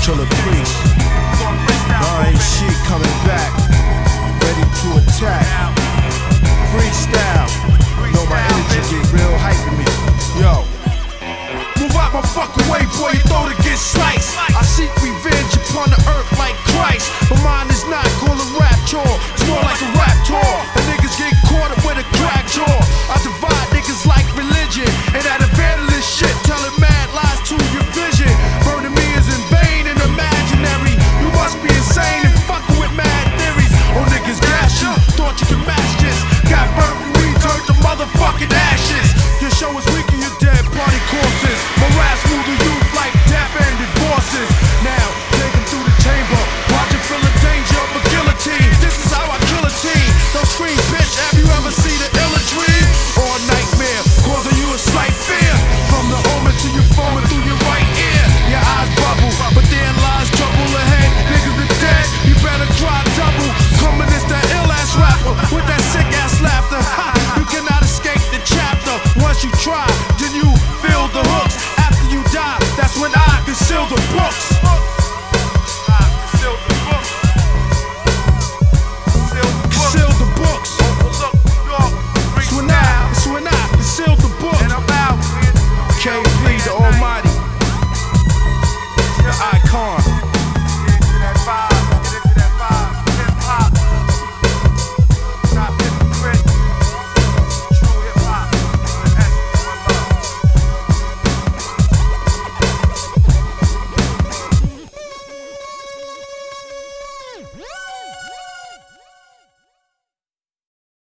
Killer Priest. R.A.C. coming back, ready to attack. Freestyle. Know my energy get real hyping me. Yo. Move out my fucking way, boy, your throat to get sliced. I seek revenge upon the earth like Christ. But mine is not called a rap chore, it's more like a rap tour. And niggas get caught up with a crack jaw. I divide niggas like religion, and that evangelist shit, telling mad lies to your vision. Burning me is in vain and imaginary. You must be insane and fucking with mad theories. Oh, niggas gas you, thought you could match this. Got burnt and returned to motherfucking ashes. Your show is weak and you're dead party corpses. Harass move the youth like deaf-ended bosses. Now, take them through the chamber. Watch it feel the danger of a guillotine. This is how I kill a team. Don't scream, bitch. Have you ever seen an illa dream? Or a nightmare, causing you a slight fear. From the omen to your foaming through your right ear. Your eyes bubble, but therein lies trouble ahead. Niggas are dead, you better try double. Coming is that ill-ass rapper with that sick-ass laughter. Ha! You cannot escape the chapter once you try.